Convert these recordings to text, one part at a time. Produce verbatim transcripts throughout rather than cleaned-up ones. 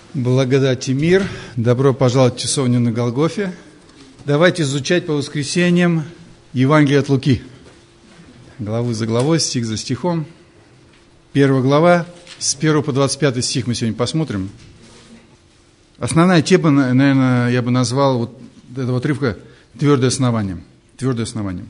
Благодать и мир. Добро пожаловать в часовню на Голгофе. Давайте изучать по воскресеньям Евангелие от Луки. Главу за главой, стих за стихом. Первая глава, с первого по двадцать пятый стих мы сегодня посмотрим. Основная тема, наверное, я бы назвал вот этого отрывка «Твердое основание». Твердое основание.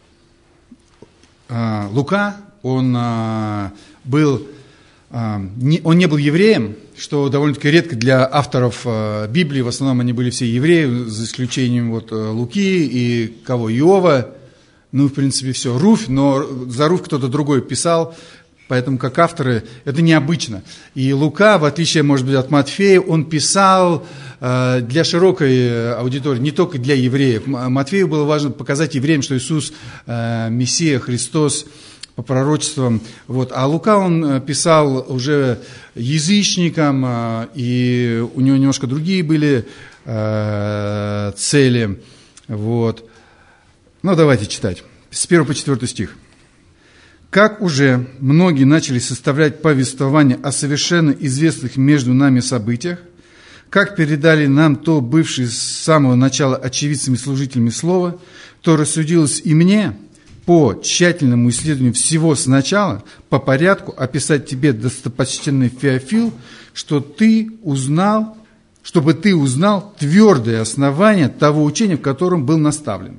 Лука, он был... Он не был евреем, что довольно-таки редко для авторов Библии. В основном они были все евреи, за исключением вот Луки и кого? Иова. Ну, в принципе, все. Руфь, но за Руфь кто-то другой писал, поэтому как авторы это необычно. И Лука, в отличие, может быть, от Матфея, он писал для широкой аудитории, не только для евреев. Матфею было важно показать евреям, что Иисус Мессия, Христос, по пророчествам. Вот. А Лука он писал уже язычникам, и у него немножко другие были э, цели. Вот. Ну, давайте читать. С первого по четвёртый стих. «Как уже многие начали составлять повествование о совершенно известных между нами событиях, как передали нам то бывшие с самого начала очевидцами и служителями слова, то рассудилось и мне, по тщательному исследованию всего сначала, по порядку описать тебе, достопочтенный Феофил, что ты узнал, чтобы ты узнал твердое основание того учения, в котором был наставлен».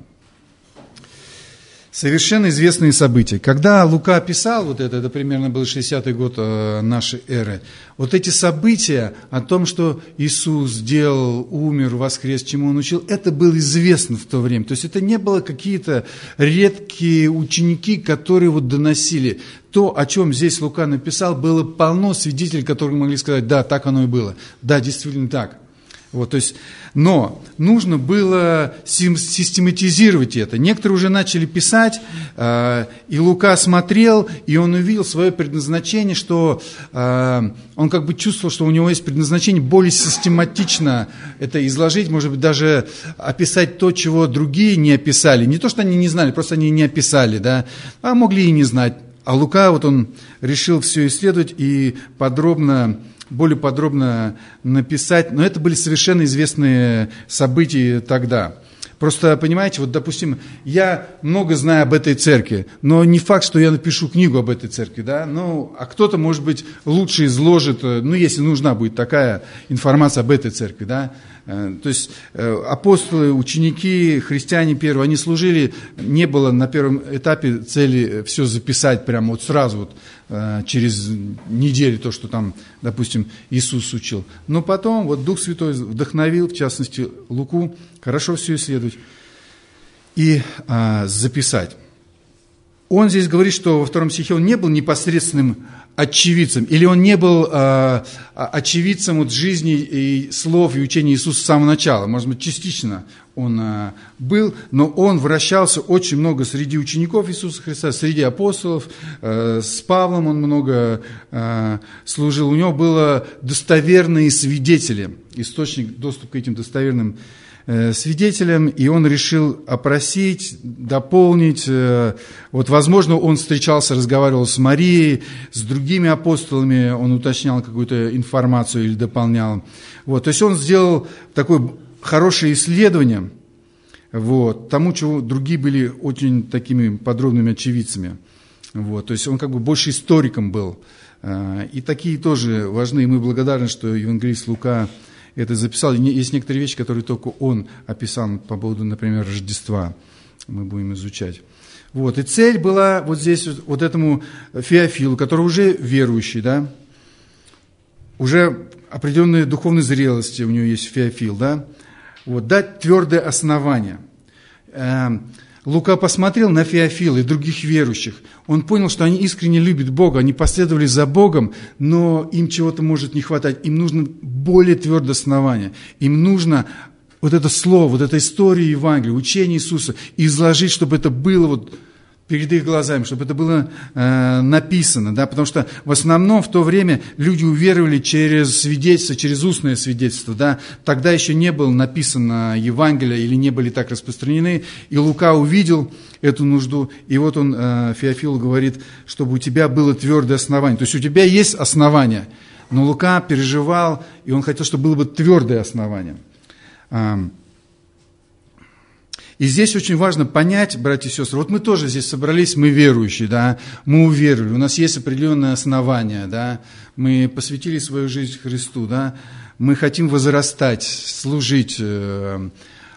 Совершенно известные события. Когда Лука писал вот это, это примерно был шестидесятый год нашей эры, вот эти события о том, что Иисус сделал, умер, воскрес, чему Он учил, это было известно в то время. То есть это не было какие-то редкие ученики, которые вот доносили. То, о чем здесь Лука написал, было полно свидетелей, которые могли сказать: да, так оно и было, да, действительно так. Вот, то есть, но нужно было систематизировать это. Некоторые уже начали писать, э, и Лука смотрел, и он увидел свое предназначение, что э, он как бы чувствовал, что у него есть предназначение более систематично это изложить, может быть, даже описать то, чего другие не описали. Не то, что они не знали, просто они не описали, да, а могли и не знать. А Лука, вот он решил все исследовать и подробно... более подробно написать, но это были совершенно известные события тогда. Просто, понимаете, вот, допустим, я много знаю об этой церкви, но не факт, что я напишу книгу об этой церкви, да, ну, а кто-то, может быть, лучше изложит, ну, если нужна будет такая информация об этой церкви, да. То есть апостолы, ученики, христиане первые, они служили, не было на первом этапе цели все записать прямо вот сразу, вот, через неделю, то, что там, допустим, Иисус учил. Но потом вот Дух Святой вдохновил, в частности, Луку, хорошо все исследовать и а, записать. Он здесь говорит, что во втором стихе он не был непосредственным очевидцем, или он не был э, очевидцем вот жизни и слов и учения Иисуса с самого начала. Может быть, частично он э, был, но он вращался очень много среди учеников Иисуса Христа, среди апостолов. Э, с Павлом он много э, служил. У него было достоверные свидетели, источник, доступ к этим достоверным свидетелем, и он решил опросить, дополнить. Вот, возможно, он встречался, разговаривал с Марией, с другими апостолами, он уточнял какую-то информацию или дополнял. Вот, то есть он сделал такое хорошее исследование, вот, тому, чего другие были очень такими подробными очевидцами. Вот, то есть он как бы больше историком был. И такие тоже важны, и мы благодарны, что евангелист Лука это записал. Есть некоторые вещи, которые только он описал по поводу, например, Рождества. Мы будем изучать. Вот. И цель была вот здесь, вот этому Феофилу, который уже верующий, да, уже определенные духовные зрелости у него есть Феофил, да, вот, дать твердое основание. Лука посмотрел на Феофила и других верующих. Он понял, что они искренне любят Бога, они последовали за Богом, но им чего-то может не хватать. Им нужно более твердое основание. Им нужно вот это слово, вот эта история Евангелия, учение Иисуса изложить, чтобы это было вот перед их глазами, чтобы это было э, написано, да, потому что в основном в то время люди уверовали через свидетельство, через устное свидетельство, да, тогда еще не было написано Евангелие или не были так распространены, и Лука увидел эту нужду, и вот он, э, Феофилу говорит, чтобы у тебя было твердое основание, то есть у тебя есть основание, Но Лука переживал, и он хотел, чтобы было бы твердое основание. И здесь очень важно понять, братья и сестры, вот мы тоже здесь собрались, мы верующие, да, мы уверовали, у нас есть определенное основание, да, мы посвятили свою жизнь Христу, да, мы хотим возрастать, служить. И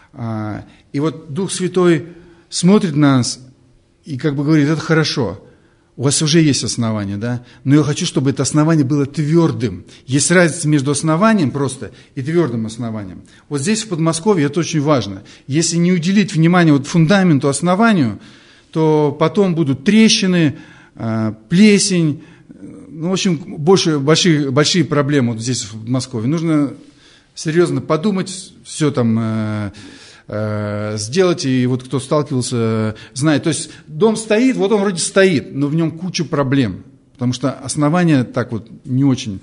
вот Дух Святой смотрит на нас и как бы говорит, это хорошо, у вас уже есть основание, да, но я хочу, чтобы это основание было твердым. Есть разница между основанием просто и твердым основанием. Вот здесь, в Подмосковье, это очень важно. Если не уделить внимание вот фундаменту, основанию, то потом будут трещины, плесень, ну, в общем, больше, большие, большие проблемы вот здесь, в Подмосковье. Нужно серьезно подумать, все там сделать, и вот кто сталкивался, знает. То есть дом стоит, вот он вроде стоит, но в нем куча проблем, потому что основания так вот не очень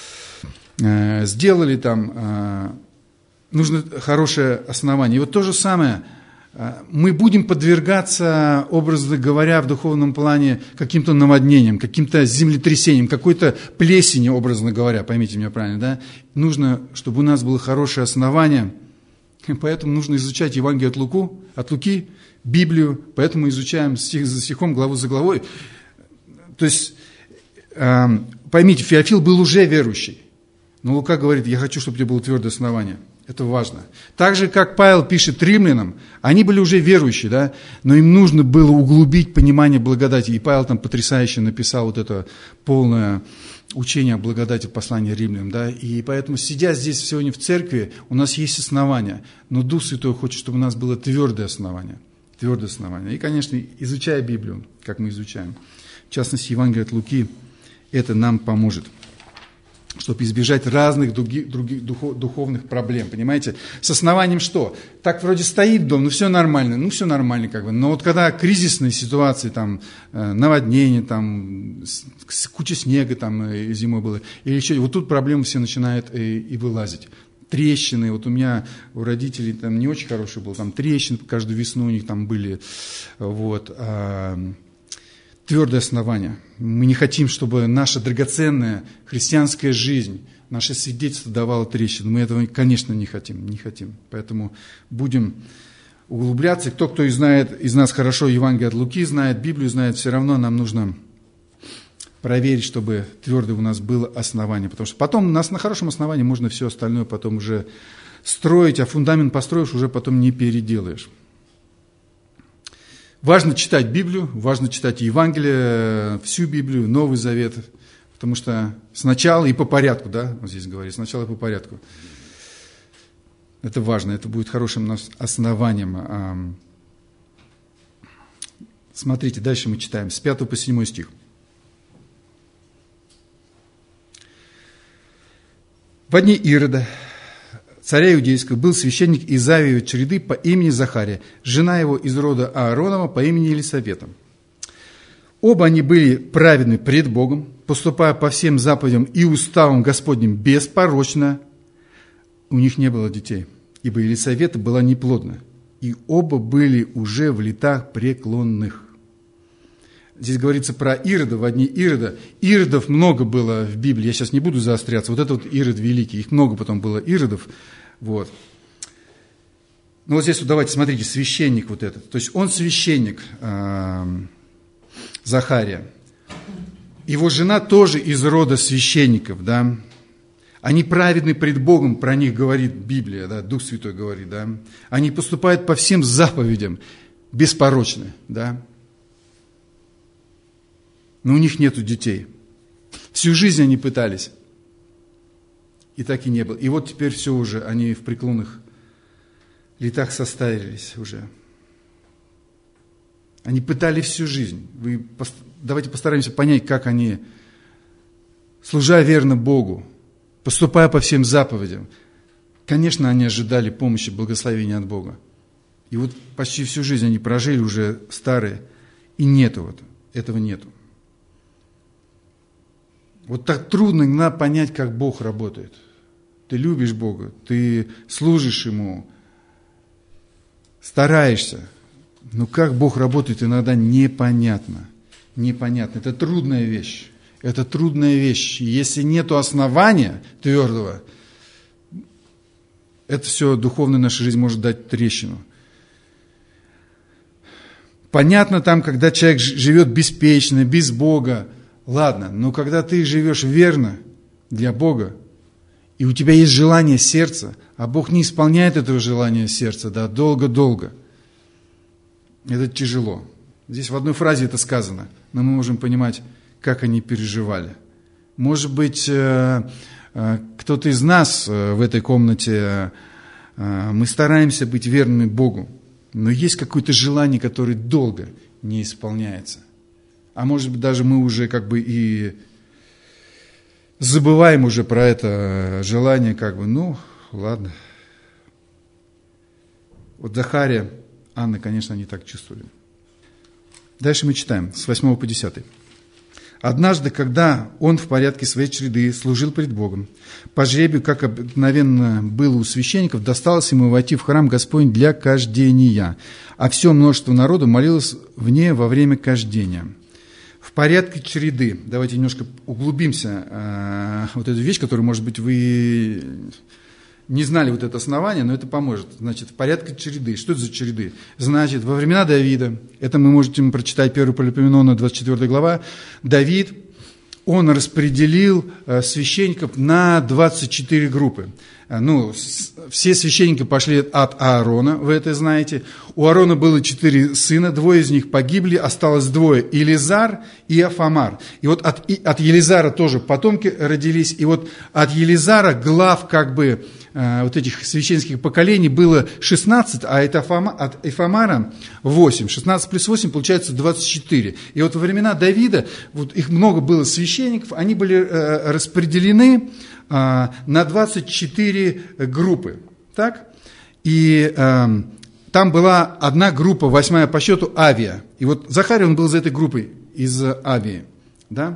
э, сделали там, э, нужно хорошее основание. И вот то же самое, э, мы будем подвергаться, образно говоря, в духовном плане каким-то наводнениям, каким-то землетрясениям, какой-то плесени, образно говоря, поймите меня правильно, да? Нужно, чтобы у нас было хорошее основание. Поэтому нужно изучать Евангелие от, Луку, от Луки, Библию, поэтому изучаем стих за стихом, главу за главой. То есть, э, поймите, Феофил был уже верующий, но Лука говорит, я хочу, чтобы у тебя было твердое основание. Это важно. Так же, как Павел пишет римлянам, они были уже верующие, да, но им нужно было углубить понимание благодати. И Павел там потрясающе написал вот это полное учение о благодати послания римлянам, да, и поэтому, сидя здесь сегодня в церкви, у нас есть основания, но Дух Святой хочет, чтобы у нас было твердое основание, твердое основание. И, конечно, изучая Библию, как мы изучаем, в частности, Евангелие от Луки, это нам поможет, чтобы избежать разных других, других духов, духовных проблем, понимаете? С основанием что? Так вроде стоит дом, ну все нормально, ну все нормально как бы, но вот когда кризисные ситуации, там, наводнение, там, куча снега там зимой было, или еще, вот тут проблемы все начинают и, и вылазить. Трещины, вот у меня, у родителей там не очень хороший был, там трещины каждую весну у них там были, вот, твердое основание. Мы не хотим, чтобы наша драгоценная христианская жизнь, наше свидетельство давало трещину. Мы этого, конечно, не хотим, не хотим. Поэтому будем углубляться. Кто, кто знает из нас хорошо Евангелие от Луки, знает Библию, знает, все равно нам нужно проверить, чтобы твердое у нас было основание. Потому что потом у нас на хорошем основании можно все остальное потом уже строить, а фундамент построишь, уже потом не переделаешь. Важно читать Библию, важно читать Евангелие, всю Библию, Новый Завет, потому что сначала и по порядку, да, вот здесь говорит, сначала и по порядку. Это важно, это будет хорошим основанием. Смотрите, дальше мы читаем, с пятого по седьмой стих. Во дни Ирода, царя Иудейского, был священник из Авиевой череды по имени Захария, жена его из рода Ааронова по имени Елисавета. Оба они были праведны пред Богом, поступая по всем заповедям и уставам Господним беспорочно. У них не было детей, ибо Елисавета была неплодна, и оба были уже в летах преклонных. Здесь говорится про Ирода, во дни Ирода. Иродов много было в Библии, я сейчас не буду заостряться. Вот это вот Ирод великий, их много потом было Иродов. Вот. Ну вот здесь вот давайте, смотрите, священник вот этот. То есть он священник, э, Захария. Его жена тоже из рода священников, да. Они праведны пред Богом, про них говорит Библия, да, Дух Святой говорит, да. Они поступают по всем заповедям, беспорочны, да. Но у них нету детей. Всю жизнь они пытались. И так и не было. И вот теперь все уже, они в преклонных летах состарились уже. Они пытали всю жизнь. Вы, давайте постараемся понять, как они, служа верно Богу, поступая по всем заповедям, конечно, они ожидали помощи, благословения от Бога. И вот почти всю жизнь они прожили уже старые, и нету вот, этого нету. Вот так трудно иногда понять, как Бог работает. Ты любишь Бога, ты служишь Ему, стараешься. Но как Бог работает, иногда непонятно. Непонятно. Это трудная вещь. Это трудная вещь. Если нет основания твердого, это все духовная наша жизнь может дать трещину. Понятно там, когда человек живет беспечно, без Бога, ладно, но когда ты живешь верно для Бога, и у тебя есть желание сердца, а Бог не исполняет этого желания сердца, да, долго-долго, это тяжело. Здесь в одной фразе это сказано, но мы можем понимать, как они переживали. Может быть, кто-то из нас в этой комнате, мы стараемся быть верными Богу, но есть какое-то желание, которое долго не исполняется. А может быть, даже мы уже как бы и забываем уже про это желание, как бы, ну, ладно. Вот Захария, Анна, конечно, они так чувствовали. Дальше мы читаем с восьмого по десятый. «Однажды, когда он в порядке своей череды служил пред Богом, по жребию, как обыкновенно было у священников, досталось ему войти в храм Господень для кождения, а все множество народу молилось вне во время кождения». В порядке череды, давайте немножко углубимся, э, вот эту вещь, которую, может быть, вы не знали вот это основание, но это поможет. Значит, в порядке череды. Что это за череды? Значит, во времена Давида, это мы можем прочитать первую Паралипоменона, двадцать четвёртая глава, Давид, он распределил священников на двадцать четыре группы. Ну, все священники пошли от Аарона, вы это знаете. У Аарона было четыре сына, двое из них погибли, осталось двое, Елизар и Афамар. И вот от, и от Елизара тоже потомки родились, и вот от Елизара глав как бы э, вот этих священских поколений было шестнадцать, а от, Афама, от Афамара восемь. шестнадцать плюс восемь получается двадцать четыре. И вот во времена Давида, вот их много было священников, они были э, распределены на двадцать четыре группы, так? И э, там была одна группа, восьмая по счету, Авия. И вот Захарий, он был из этой группы, из Авии, да?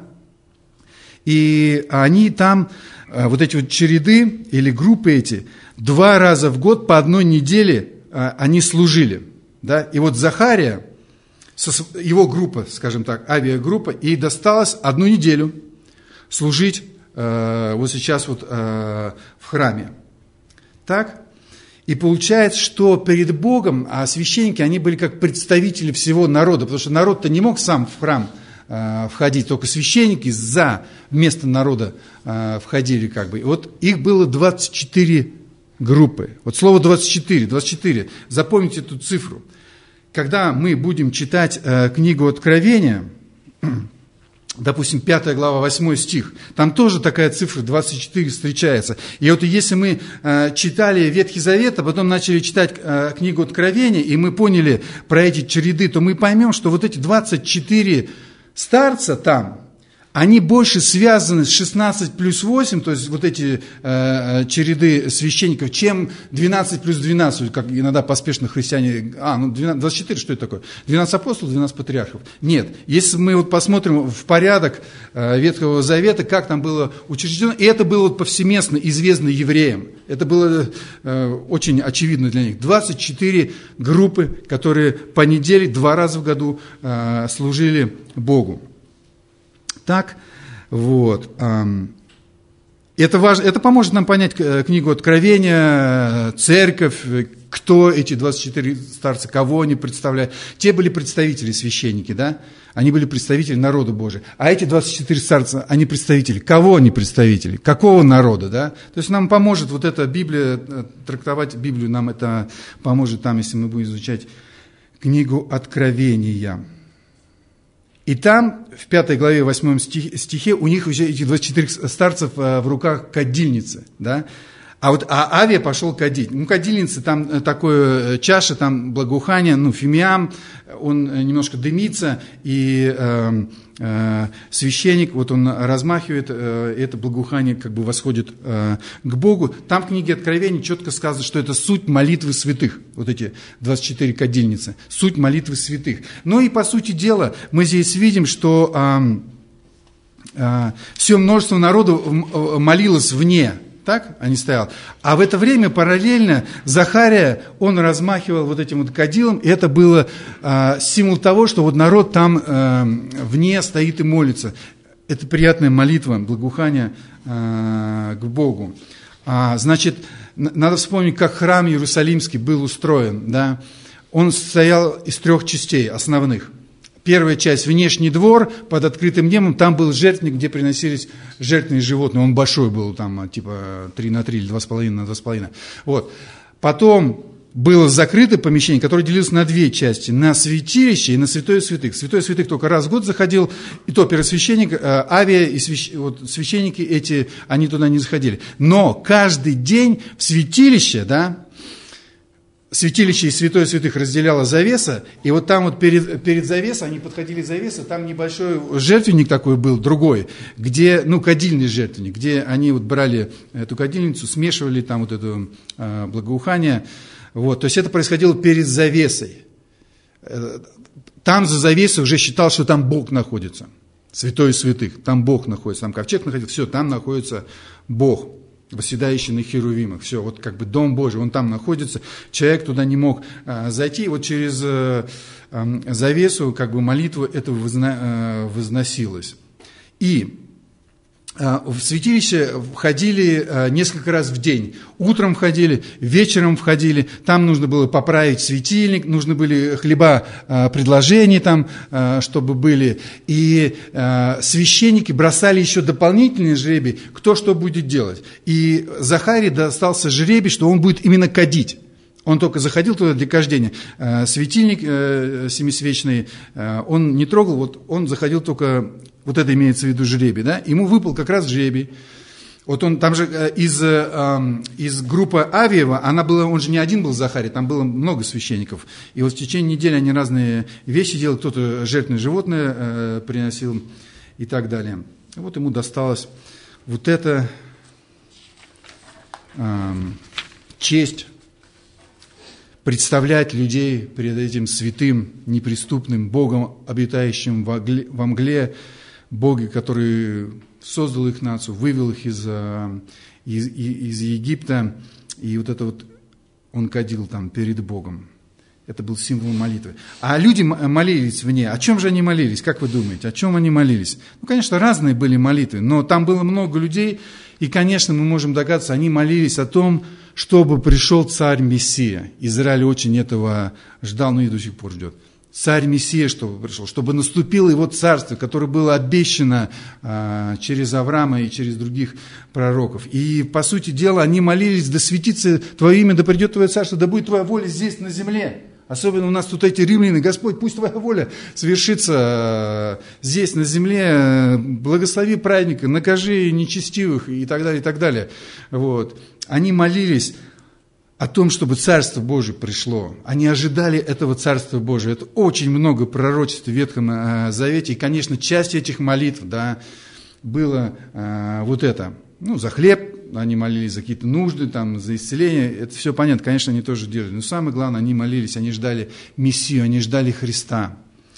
И они там, э, вот эти вот череды или группы эти, два раза в год по одной неделе э, они служили, да? И вот Захария, со, его группа, скажем так, авиагруппа, ей досталось одну неделю служить вот сейчас вот в храме. Так? И получается, что перед Богом, а священники, они были как представители всего народа, потому что народ-то не мог сам в храм входить, только священники за вместо народа входили как бы. И вот их было двадцать четыре группы. Вот слово двадцать четыре, двадцать четыре, запомните эту цифру. Когда мы будем читать книгу Откровения, допустим, пятая глава, восьмой стих, там тоже такая цифра двадцать четыре встречается. И вот если мы э, читали Ветхий Завет, а потом начали читать э, книгу Откровения, и мы поняли про эти череды, то мы поймем, что вот эти двадцать четыре старца там, они больше связаны с шестнадцать плюс восемь, то есть вот эти э, череды священников, чем двенадцать плюс двенадцать, как иногда поспешно христиане, а, ну двенадцать, двадцать четыре, что это такое? двенадцать апостолов, двенадцать патриархов. Нет, если мы вот посмотрим в порядок э, Ветхого Завета, как там было учреждено, и это было вот повсеместно известно евреям, это было э, очень очевидно для них. двадцать четыре группы, которые по неделе, два раза в году э, служили Богу. Так, вот. Это, важно, это поможет нам понять книгу Откровения, церковь, кто эти двадцать четыре старца, кого они представляют. Те были представители, священники, да? Они были представители народа Божия. А эти двадцать четыре старца, они представители. Кого они представители? Какого народа, да? То есть нам поможет вот эта Библия, трактовать Библию, нам это поможет там, если мы будем изучать книгу Откровения. И там, в пятой главе, восьмом стихе, у них уже эти двадцать четыре старцев в руках кадильницы, да? А вот а Авия пошел кадить. Ну, кадильница, там такое чаша, там благоухание, ну, фимиам, он немножко дымится, и э, э, священник, вот он размахивает, э, это благоухание как бы восходит э, к Богу. Там в книге Откровения четко сказано, что это суть молитвы святых, вот эти двадцать четыре кадильницы, суть молитвы святых. Ну и по сути дела мы здесь видим, что э, э, все множество народу молилось вне. Так они стояли. А в это время параллельно Захария, он размахивал вот этим вот кадилом, и это было э, символ того, что вот народ там э, вне стоит и молится. это приятная молитва, благоухание э, к Богу. А, значит, надо вспомнить, как храм Иерусалимский был устроен. Да? Он состоял из трех частей основных. Первая часть – внешний двор под открытым небом, там был жертвенник, где приносились жертвенные животные. Он большой был, там типа три на три или два с половиной на два с половиной. Вот. Потом было закрытое помещение, которое делилось на две части, на святилище и на святое святых. Святое святых только раз в год заходил, и то первосвященник, авиа и свящ... вот, священники эти, они туда не заходили. Но каждый день в святилище, да, святилище и святое святых разделяла завеса, и вот там вот перед, перед завесой, они подходили к завесе, там небольшой жертвенник такой был, другой, где, ну, кадильный жертвенник, где они вот брали эту кадильницу, смешивали там вот это э, благоухание. Вот, то есть это происходило перед завесой. Там за завесой уже считал, что там Бог находится. Святой святых. Там Бог находится. Там ковчег находится. Все, там находится Бог, восседающий на херувимах. Все, вот как бы Дом Божий, он там находится. Человек туда не мог а, зайти. Вот через а, а, завесу как бы молитва этого возна, а, возносилась. И в святилище входили несколько раз в день. Утром входили, вечером входили. Там нужно было поправить светильник, нужны были хлеба предложений там, чтобы были. И священники бросали еще дополнительный жребий, кто что будет делать. И Захарии достался жребий, что он будет именно кадить. Он только заходил туда для кождения. Светильник семисвечный он не трогал, вот он заходил только, вот это имеется в виду жребий, да? Ему выпал как раз жребий. Вот он там же из, из группы Авиева, она была, он же не один был Захарий, там было много священников. И вот в течение недели они разные вещи делали, кто-то жертвенное животное приносил и так далее. И вот ему досталась вот эта честь представлять людей перед этим святым, неприступным Богом, обитающим во мгле, Боге, который создал их нацию, вывел их из, из, из Египта, и вот это вот он кадил там перед Богом. Это был символ молитвы. А люди молились вне. О чем же они молились? Как вы думаете? О чем они молились? Ну, конечно, разные были молитвы, но там было много людей, и, конечно, мы можем догадаться, они молились о том, чтобы пришел царь-мессия. Израиль очень этого ждал, но и до сих пор ждет. Царь-мессия, чтобы пришел, чтобы наступило его царство, которое было обещано а, через Авраама и через других пророков. И, по сути дела, они молились: да светится Твое имя, да придет Твое царство, да будет Твоя воля здесь, на земле. Особенно у нас тут эти римляне: Господь, пусть Твоя воля свершится здесь, на земле, благослови праведника, накажи нечестивых и так далее, и так далее. Вот. Они молились о том, чтобы Царство Божие пришло. Они ожидали этого Царства Божия. Это очень много пророчеств в Ветхом Завете. И, конечно, часть этих молитв, да, было а, вот это. Ну, за хлеб они молились, за какие-то нужды, там, за исцеление. Это все понятно, конечно, они тоже делали. Но самое главное, они молились, они ждали Мессию, они ждали Христа.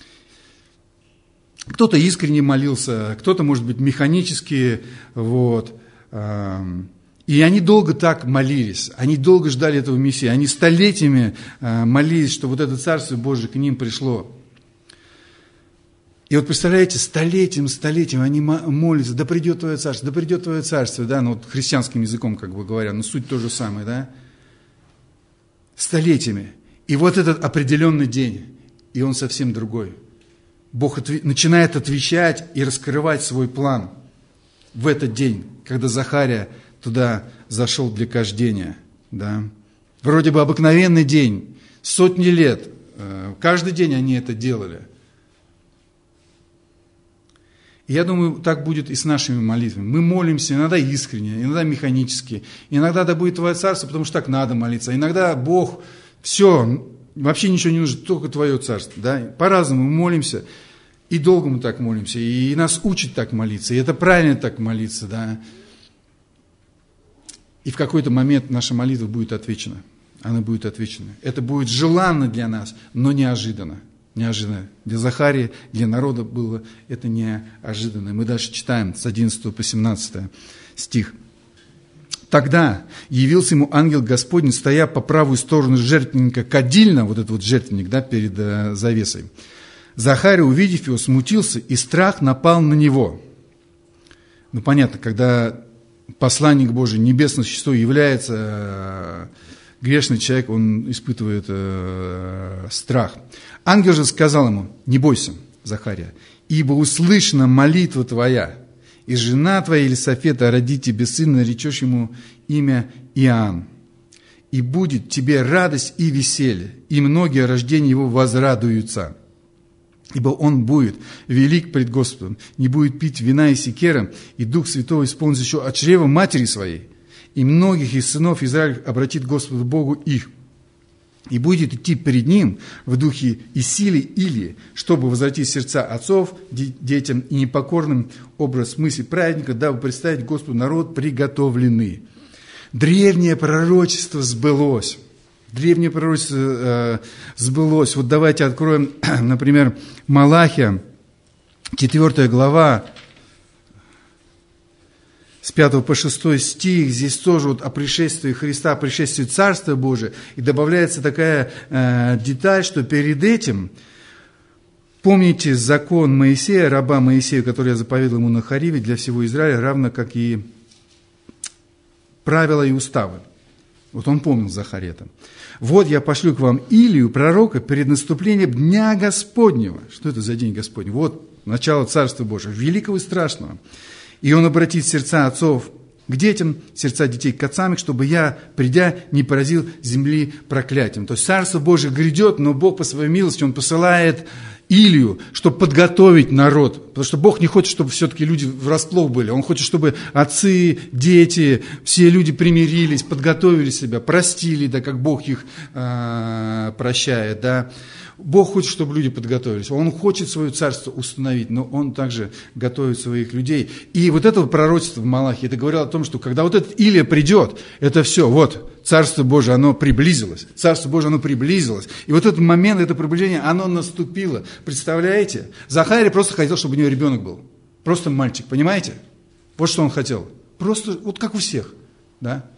Кто-то искренне молился, кто-то, может быть, механически, вот. И они долго так молились, они долго ждали этого Мессии, они столетиями молились, что вот это Царство Божие к ним пришло. И вот представляете, столетием, столетием они молятся: да придет Твое Царство, да придет Твое Царство, да, ну вот христианским языком, как бы говоря, но суть то же самое, да, столетиями. И вот этот определенный день, и он совсем другой. Бог отв... начинает отвечать и раскрывать свой план в этот день, когда Захария туда зашел для кождения, да. Вроде бы обыкновенный день, сотни лет, каждый день они это делали. И я думаю, так будет и с нашими молитвами. Мы молимся иногда искренне, иногда механически, иногда да будет Твое Царство, потому что так надо молиться. Иногда Бог, все, вообще ничего не нужно, только Твое Царство, да. По-разному мы молимся, и долго мы так молимся, и нас учат так молиться, и это правильно так молиться, да. И в какой-то момент наша молитва будет отвечена. Она будет отвечена. Это будет желанно для нас, но неожиданно. Неожиданно. Для Захарии, для народа было это неожиданно. Мы дальше читаем с одиннадцатого по семнадцатый стих. «Тогда явился ему ангел Господень, стоя по правую сторону жертвенника кадильна», вот этот вот жертвенник, да, перед э, завесой. Захария, увидев его, смутился, и страх напал на него. Ну, понятно, когда посланник Божий, небесное существо является, грешный человек, он испытывает э, страх. Ангел же сказал ему: не бойся, Захария, ибо услышана молитва твоя, и жена твоя Елисафета родит тебе сына, наречешь ему имя Иоанн. И будет тебе радость и веселье, и многие о рождении его возрадуются. Ибо он будет велик пред Господом, не будет пить вина и секера, и Дух Святой исполнит еще от чрева матери своей. И многих из сынов Израиля обратит Господу Богу их. И будет идти перед ним в духе и силе Илии, чтобы возвратить сердца отцов детям и непокорным образ мысли праведника, дабы представить Господу народ приготовленный. Древнее пророчество сбылось. Древнее пророчество э, сбылось. Вот давайте откроем, например, Малахия, четвёртая глава, с пятого по шестой стих. Здесь тоже вот о пришествии Христа, о пришествии Царства Божия. И добавляется такая э, деталь, что перед этим, помните закон Моисея, раба Моисея, который я заповедал ему на Хориве для всего Израиля, равно как и правила и уставы. Вот он помнил Захария там. Вот я пошлю к вам Илию, пророка, перед наступлением Дня Господнего. Что это за День Господний? Вот начало Царства Божьего, великого и страшного. И он обратит сердца отцов к детям, сердца детей к отцам их, чтобы я, придя, не поразил земли проклятием. То есть Царство Божие грядет, но Бог по своей милости, Он посылает Илию, чтобы подготовить народ. Потому что Бог не хочет, чтобы все-таки люди врасплох были. Он хочет, чтобы отцы, дети, все люди примирились, подготовили себя, простили, да, как Бог их э, прощает, да. Бог хочет, чтобы люди подготовились. Он хочет свое царство установить, но Он также готовит своих людей. И вот это пророчество в Малахии, это говорило о том, что когда вот этот Илия придет, это все, вот, Царство Божие, оно приблизилось. Царство Божие, оно приблизилось. И вот этот момент, это приближение, оно наступило. Представляете? Захарий просто хотел, чтобы у него ребенок был. Просто мальчик, понимаете? Вот что он хотел. Просто, вот как у всех, да?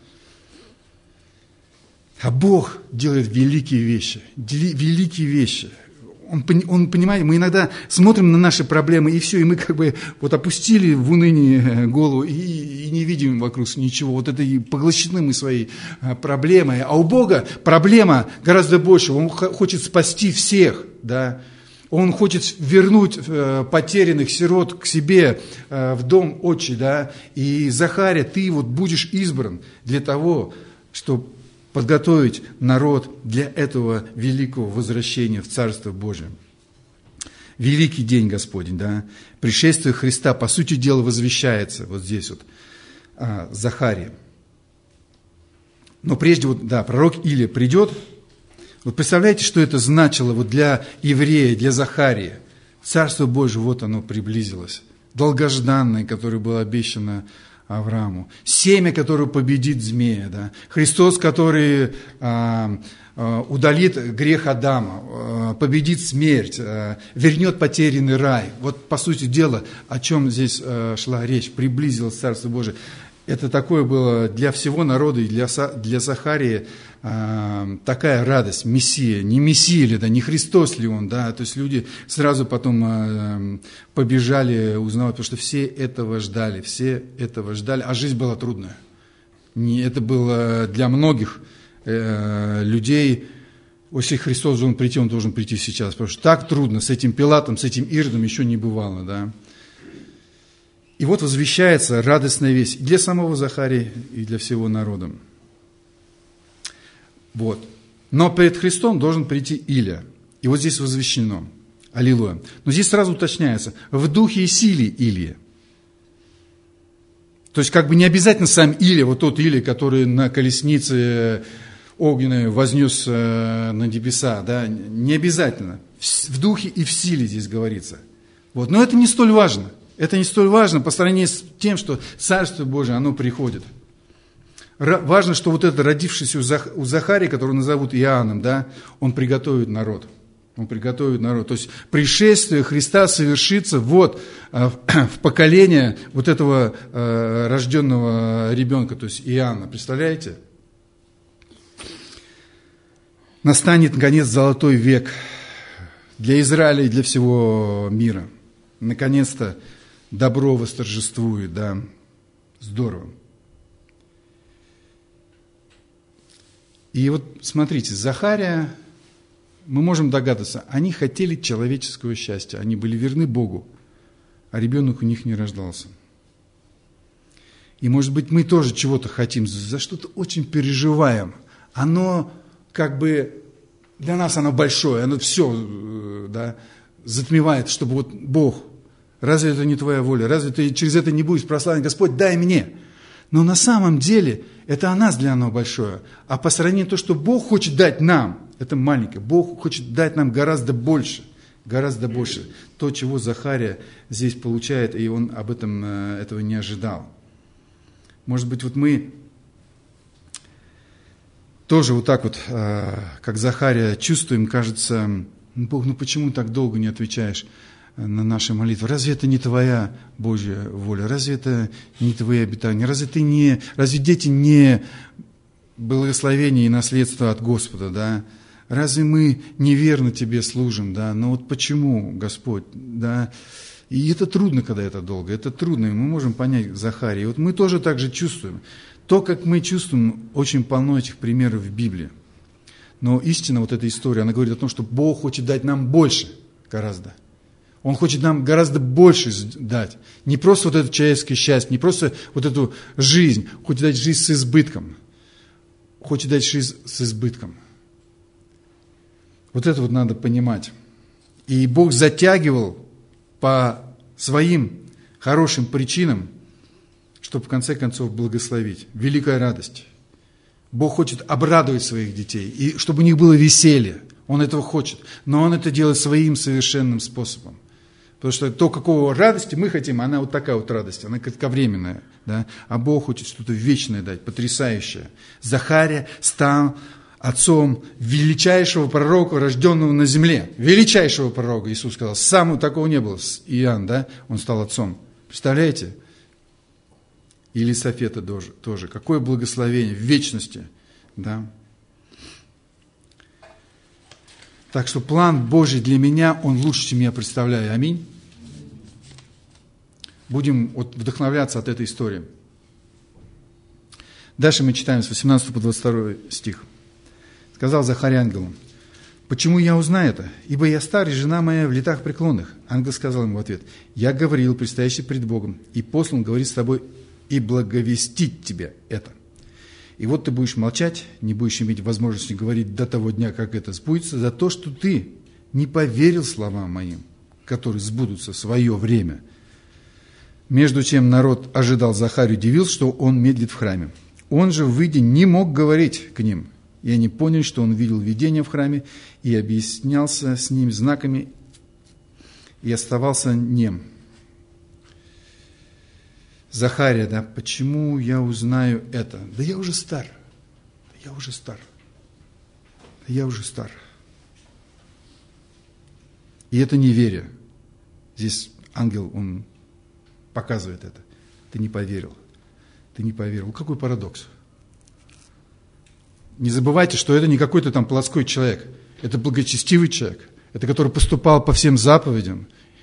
А Бог делает великие вещи, великие вещи. Он, он, понимаете, мы иногда смотрим на наши проблемы, и все, и мы как бы вот опустили в уныние голову, и, и не видим вокруг ничего. Вот это и поглощены мы своей проблемой. А у Бога проблема гораздо больше. Он хочет спасти всех, да. Он хочет вернуть э, потерянных сирот к себе э, в дом отчий, да. И, Захария, ты вот будешь избран для того, чтобы подготовить народ для этого великого возвращения в Царство Божие. Великий день Господень, да, пришествие Христа, по сути дела, возвещается вот здесь вот, а, Захария. Но прежде вот, да, пророк Илия придет. Вот представляете, что это значило вот для еврея, для Захария? Царство Божие, вот оно приблизилось. Долгожданное, которое было обещано Аврааму. Семя, которое победит змея. Да? Христос, который а, а, удалит грех Адама, а, победит смерть, а, вернет потерянный рай. Вот, по сути дела, о чем здесь а, шла речь. Приблизилось Царство Божие. Это такое было для всего народа и для, для Захарии а, такая радость. Мессия. Не Мессия ли, да, не Христос ли он, да. То есть люди сразу потом а, побежали узнавать, потому что все этого ждали, все этого ждали. А жизнь была трудная. Не, это было для многих э, людей. Если Христос должен прийти, Он должен прийти сейчас. Потому что так трудно с этим Пилатом, с этим Иродом еще не бывало, да. И вот возвещается радостная весть для самого Захарии и для всего народа. Вот. Но перед Христом должен прийти Илия. И вот здесь возвещено. Аллилуйя. Но здесь сразу уточняется. В духе и силе Илия. То есть как бы не обязательно сам Илия, вот тот Илия, который на колеснице огненной вознес на небеса. Да? Не обязательно. В духе и в силе здесь говорится. Вот. Но это не столь важно. Это не столь важно по сравнению с тем, что Царство Божие, оно приходит. Важно, что вот это родившийся у Захарии, которого назовут Иоанном, да, он приготовит народ. Он приготовит народ. То есть пришествие Христа совершится вот в поколение вот этого рожденного ребенка, то есть Иоанна. Представляете? Настанет, наконец, золотой век для Израиля и для всего мира. Наконец-то добро восторжествует, да, здорово. И вот смотрите, Захария, мы можем догадаться, они хотели человеческого счастья, они были верны Богу, а ребенок у них не рождался. И, может быть, мы тоже чего-то хотим, за что-то очень переживаем. Оно как бы, для нас оно большое, оно все, да, затмевает, чтобы вот Бог, разве это не твоя воля, разве ты через это не будешь прославлен, Господь, дай мне. Но на самом деле это о нас для оно большое. А по сравнению с тем, что Бог хочет дать нам, это маленькое, Бог хочет дать нам гораздо больше, гораздо больше. То, чего Захария здесь получает, и он об этом, этого не ожидал. Может быть, вот мы тоже вот так вот, как Захария, чувствуем, кажется, Бог, ну почему так долго не отвечаешь на наши молитвы? Разве это не твоя Божья воля? Разве это не твои обетания? Разве ты не, разве дети не благословение и наследство от Господа, да? Разве мы неверно Тебе служим, да? Но вот почему, Господь, да? И это трудно, когда это долго, это трудно, и мы можем понять Захарии. Вот мы тоже так же чувствуем. То, как мы чувствуем, очень полно этих примеров в Библии. Но истина, вот эта история, она говорит о том, что Бог хочет дать нам больше гораздо. Он хочет нам гораздо больше дать. Не просто вот это человеческое счастье, не просто вот эту жизнь. Хочет дать жизнь с избытком. Хочет дать жизнь с избытком. Вот это вот надо понимать. И Бог затягивал по своим хорошим причинам, чтобы в конце концов благословить. Великая радость. Бог хочет обрадовать своих детей, и чтобы у них было веселье. Он этого хочет. Но Он это делает своим совершенным способом. Потому что то, какого радости мы хотим, она вот такая вот радость, она кратковременная. Да? А Бог хочет что-то вечное дать, потрясающее. Захария стал отцом величайшего пророка, рожденного на земле. Величайшего пророка, Иисус сказал. Самого такого не было. Иоанн, да? Он стал отцом. Представляете? И Елисафета тоже, тоже. Какое благословение в вечности. Да? Так что план Божий для меня, он лучше, чем я представляю. Аминь. Будем вот вдохновляться от этой истории. Дальше мы читаем с восемнадцатого по двадцать второй стих. Сказал Захария ангелу: «Почему я узнаю это? Ибо я стар, и жена моя в летах преклонных». Ангел сказал ему в ответ: «Я говорил, предстоящий пред Богом, и послан говорить с тобой и благовестить тебе это. И вот ты будешь молчать, не будешь иметь возможности говорить до того дня, как это сбудется, за то, что ты не поверил словам моим, которые сбудутся в свое время». Между тем народ ожидал Захарию, удивился, что он медлит в храме. Он же, выйдя, не мог говорить к ним. И они поняли, что он видел видение в храме, и объяснялся с ним знаками, и оставался нем. Захария, да, почему я узнаю это? Да я уже стар, да я уже стар, да я уже стар. И это неверие. Здесь ангел, он показывает это. Ты не поверил, ты не поверил. Какой парадокс. Не забывайте, что это не какой-то там плотской человек. Это благочестивый человек. Это который поступал по всем заповедям.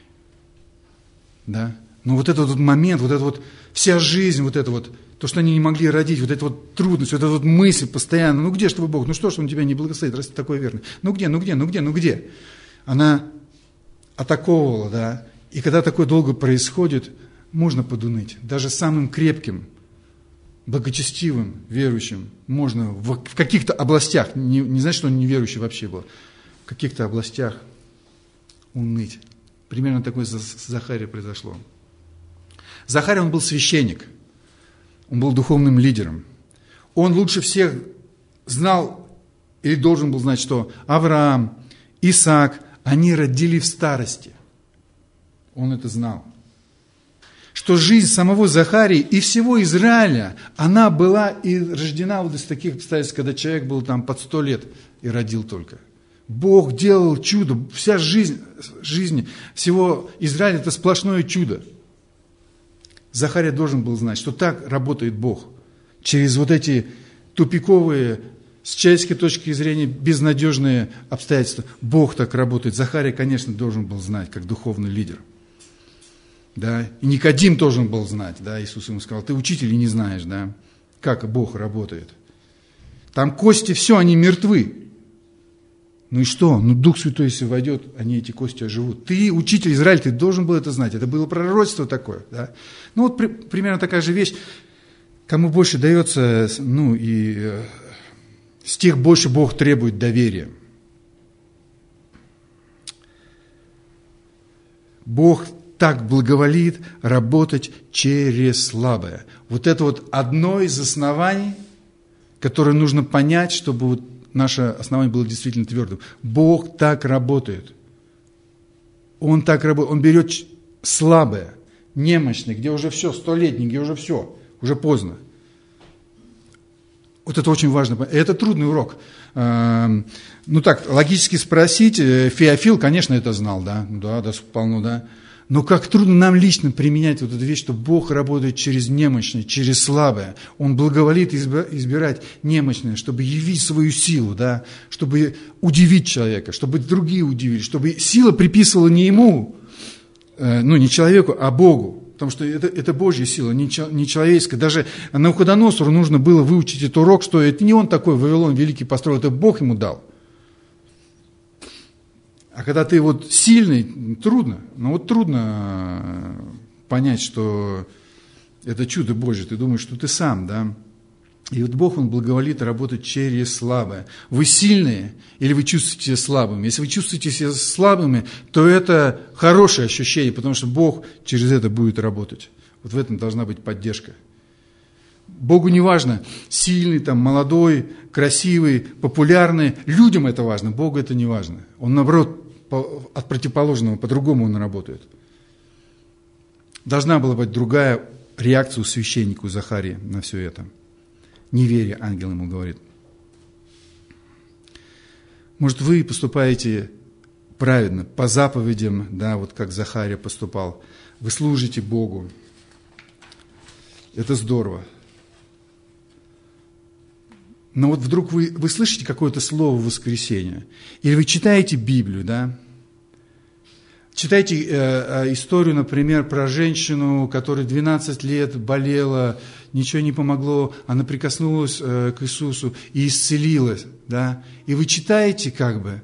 Да? Но вот этот вот момент, вот эта вот вся жизнь, вот это вот, то, что они не могли родить, вот эта вот трудность, вот эта вот мысль постоянно, ну где ж твой Бог, ну что ж он тебя не благословит, раз ты такой верный, ну где, ну где, ну где, ну где? Она атаковывала, да, и когда такое долго происходит, можно подуныть, даже самым крепким, благочестивым, верующим, можно в, в каких-то областях, не, не значит, что он неверующий вообще был, в каких-то областях уныть. Примерно такое с Захарией произошло. Захарий, он был священник, он был духовным лидером. Он лучше всех знал, или должен был знать, что Авраам, Исаак, они родили в старости. Он это знал. Что жизнь самого Захарии и всего Израиля, она была и рождена вот из таких обстоятельств, когда человек был там под сто лет и родил только. Бог делал чудо, вся жизнь, жизнь всего Израиля – это сплошное чудо. Захария должен был знать, что так работает Бог. Через вот эти тупиковые, с человеческой точки зрения, безнадежные обстоятельства. Бог так работает. Захария, конечно, должен был знать, как духовный лидер. Да? И Никодим должен был знать, да? Иисус ему сказал, ты учитель и не знаешь, да? Как Бог работает. Там кости, все, они мертвы. Ну и что? Ну Дух Святой, если войдет, они эти кости оживут. Ты, учитель Израиль, ты должен был это знать. Это было пророчество такое. Да? Ну вот при, примерно такая же вещь. Кому больше дается, ну и э, с тех больше Бог требует доверия. Бог так благоволит работать через слабое. Вот это вот одно из оснований, которое нужно понять, чтобы вот наше основание было действительно твердым. Бог так работает. Он так работает. Он берет слабое, немощное, где уже все, столетний, где уже все, уже поздно. Вот это очень важно. Это трудный урок. Ну так, логически спросить, Феофил, конечно, это знал, да, да, да, полно, да. Но как трудно нам лично применять вот эту вещь, что Бог работает через немощное, через слабое. Он благоволит избирать немощное, чтобы явить свою силу, да, чтобы удивить человека, чтобы другие удивили, чтобы сила приписывала не ему, ну не человеку, а Богу. Потому что это, это Божья сила, не человеческая. Даже Навуходоносору нужно было выучить этот урок, что это не он такой, Вавилон великий построил, это Бог ему дал. А когда ты вот сильный, трудно. Ну вот трудно понять, что это чудо Божье. Ты думаешь, что ты сам, да? И вот Бог, Он благоволит работать через слабое. Вы сильные или вы чувствуете себя слабыми? Если вы чувствуете себя слабыми, то это хорошее ощущение, потому что Бог через это будет работать. Вот в этом должна быть поддержка. Богу не важно, сильный, там, молодой, красивый, популярный. Людям это важно, Богу это не важно. Он, наоборот, от противоположного, по-другому Он работает. Должна была быть другая реакция у священника, у Захарии на все это. Неверие, ангел ему говорит. Может, вы поступаете праведно, по заповедям, да, вот как Захария поступал. Вы служите Богу. Это здорово. Но вот вдруг вы, вы слышите какое-то слово в воскресенье, или вы читаете Библию, да? Читайте э, э, историю, например, про женщину, которая двенадцать лет болела, ничего не помогло, она прикоснулась э, к Иисусу и исцелилась, да? И вы читаете как бы,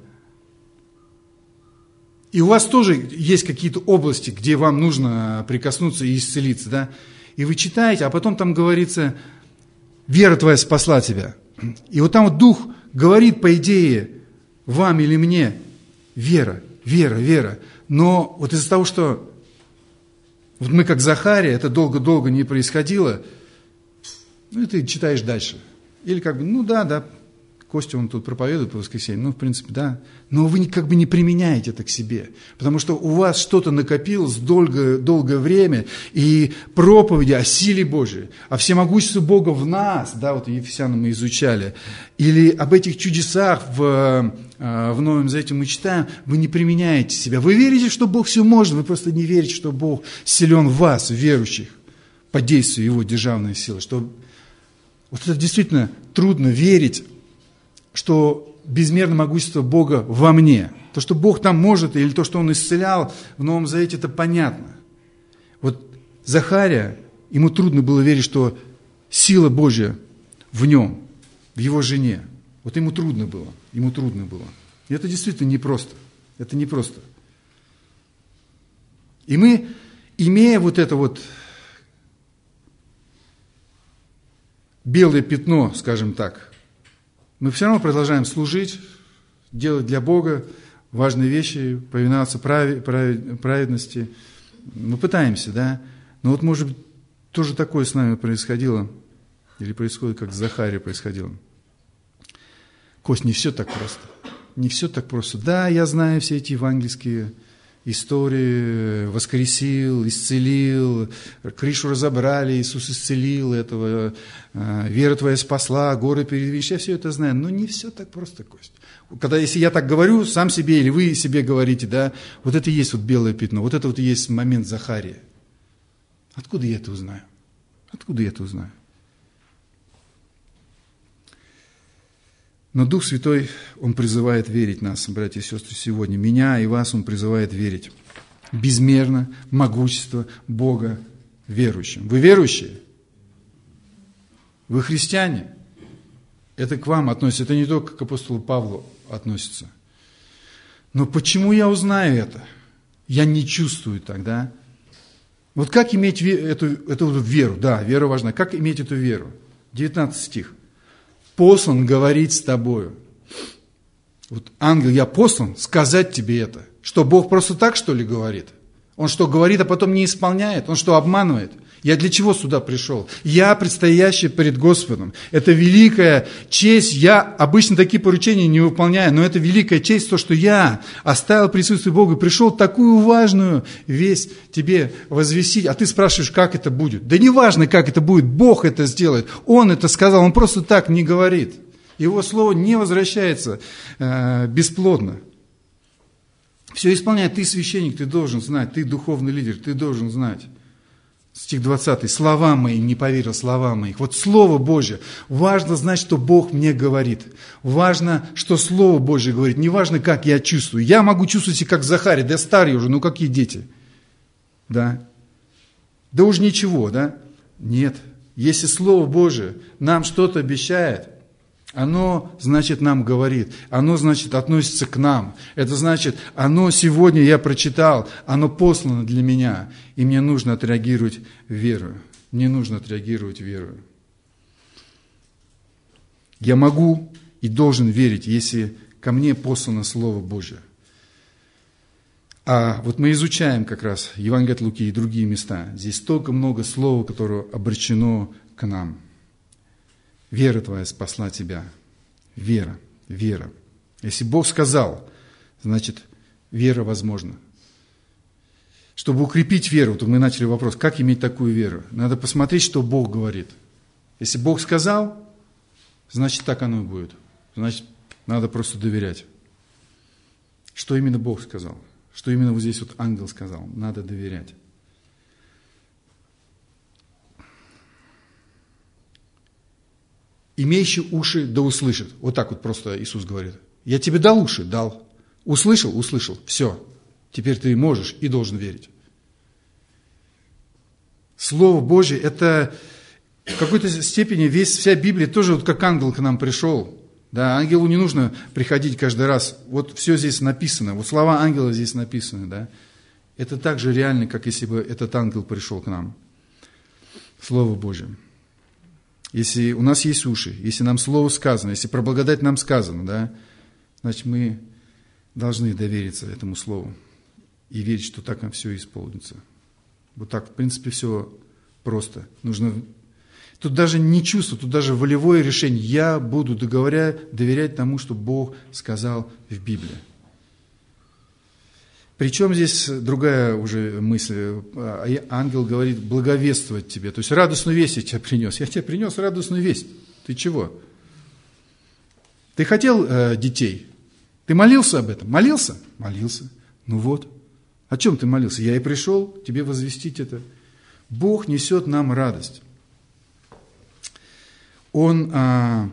и у вас тоже есть какие-то области, где вам нужно прикоснуться и исцелиться, да? И вы читаете, а потом там говорится, вера твоя спасла тебя. И вот там вот Дух говорит, по идее, вам или мне, вера, вера, вера. Но вот из-за того, что вот мы как Захария, это долго-долго не происходило, ну и ты читаешь дальше. Или как бы, ну да, да, Костя, он тут проповедует по воскресеньям, ну в принципе, да. Но вы как бы не применяете это к себе, потому что у вас что-то накопилось долгое, долгое время, и проповеди о силе Божией, о всемогуществе Бога в нас, да, вот Ефесянам мы изучали, или об этих чудесах в, в Новом Завете мы читаем, вы не применяете себя. Вы верите, что Бог все может, вы просто не верите, что Бог силен в вас, верующих, по действию Его державной силы. Что вот это действительно трудно верить, что безмерное могущество Бога во мне. То, что Бог там может, или то, что Он исцелял в Новом Завете, это понятно. Вот Захария, ему трудно было верить, что сила Божья в нем, в его жене. Вот ему трудно было, ему трудно было. И это действительно непросто. Это непросто. И мы, имея вот это вот белое пятно, скажем так, мы все равно продолжаем служить, делать для Бога важные вещи, повиноваться праведности. Мы пытаемся, да? Но вот, может быть, тоже такое с нами происходило, или происходит, как с Захарией происходило. Кость, не все так просто. Не все так просто. Да, я знаю все эти евангельские истории, воскресил, исцелил, крышу разобрали, Иисус исцелил этого, вера твоя спасла, горы передвижешь, я все это знаю, но не все так просто, Кость. Когда, если я так говорю сам себе, или вы себе говорите, да, вот это и есть вот белое пятно, вот это вот и есть момент Захария. Откуда я это узнаю? Откуда я это узнаю? Но Дух Святой, Он призывает верить нас, братья и сестры, сегодня. Меня и вас Он призывает верить. безмерно могущество Бога верующим. Вы верующие? Вы христиане? Это к вам относится, это не только к апостолу Павлу относится. Но почему я узнаю это? Я не чувствую тогда. Вот как иметь эту, эту веру? Да, вера важна. Как иметь эту веру? девятнадцатый стих. Послан говорить с тобою. Вот ангел, я послан сказать тебе это. Что, Бог просто так, что ли, говорит? Он что, говорит, а потом не исполняет? Он что, обманывает? Я для чего сюда пришел? Я предстоящий перед Господом. Это великая честь. Я обычно такие поручения не выполняю, но это великая честь, то, что я оставил присутствие Бога, пришел такую важную весть тебе возвестить, а ты спрашиваешь, как это будет. Да не важно, как это будет, Бог это сделает. Он это сказал, Он просто так не говорит. Его слово не возвращается э, бесплодно. Все исполняет. Ты священник, ты должен знать, ты духовный лидер, ты должен знать. Стих двадцатый. Слова мои, не поверил словам моих. Вот Слово Божье. Важно знать, что Бог мне говорит. Важно, что Слово Божье говорит. Не важно, как я чувствую. Я могу чувствовать себя как Захарий. Да старый уже, ну какие дети. Да. Да уж ничего, да? Нет. Если Слово Божие нам что-то обещает, оно, значит, нам говорит, оно, значит, относится к нам. Это значит, оно сегодня я прочитал, оно послано для меня, и мне нужно отреагировать верою. Мне нужно отреагировать верою. Я могу и должен верить, если ко мне послано Слово Божье. А вот мы изучаем как раз Евангелие от Луки и другие места. Здесь столько много слова, которое обращено к нам. Вера твоя спасла тебя. Вера, вера. Если Бог сказал, значит, вера возможна. Чтобы укрепить веру, то мы начали вопрос, как иметь такую веру? Надо посмотреть, что Бог говорит. Если Бог сказал, значит, так оно и будет. Значит, надо просто доверять. Что именно Бог сказал? Что именно вот здесь вот ангел сказал? Надо доверять. Имеющий уши, да услышит. Вот так вот просто Иисус говорит. Я тебе дал уши? Дал. Услышал? Услышал. Все. Теперь ты можешь и должен верить. Слово Божье, это в какой-то степени весь, вся Библия тоже вот как ангел к нам пришел. Да, ангелу не нужно приходить каждый раз. Вот все здесь написано. Вот слова ангела здесь написаны. Да. Это так же реально, как если бы этот ангел пришел к нам. Слово Божье. Если у нас есть уши, если нам слово сказано, если про благодать нам сказано, да, значит, мы должны довериться этому слову и верить, что так нам все исполнится. Вот так, в принципе, все просто. Нужно... Тут даже не чувство, тут даже волевое решение. Я буду договоря, доверять тому, что Бог сказал в Библии. Причем здесь другая уже мысль. Ангел говорит, благовествовать тебе. То есть радостную весть я тебе принес. Я тебе принес радостную весть. Ты чего? Ты хотел э, детей? Ты молился об этом? Молился? Молился. Ну вот. О чем ты молился? Я и пришел тебе возвестить это. Бог несет нам радость. Он... А,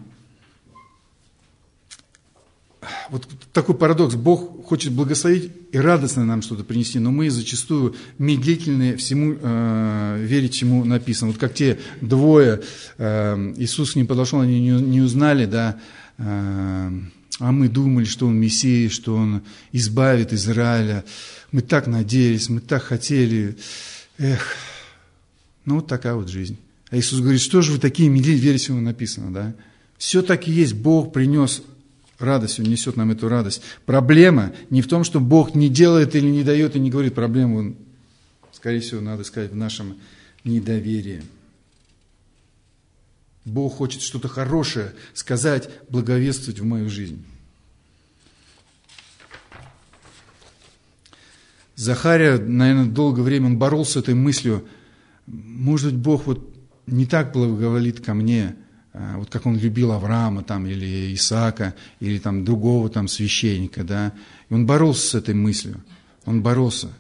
вот такой парадокс. Бог хочет благословить и радостно нам что-то принести, но мы зачастую медлительны всему, э, верить, чему написано. Вот как те двое, э, Иисус к ним подошел, они не, не узнали, да, э, а мы думали, что Он Мессия, что Он избавит Израиля. Мы так надеялись, мы так хотели. Эх, ну вот такая вот жизнь. А Иисус говорит, что же вы такие медлительные, верите, чему написано, да? Все так и есть, Бог принес радость, Он несет нам эту радость. Проблема не в том, что Бог не делает или не дает и не говорит. Проблема, скорее всего, надо сказать, в нашем недоверии. Бог хочет что-то хорошее сказать, благовествовать в мою жизнь. Захария, наверное, долгое время он боролся с этой мыслью. Может быть, Бог вот не так благоволит ко мне, вот как он любил Авраама там, или Исаака, или там, другого там, священника. Да? И он боролся с этой мыслью. Он боролся.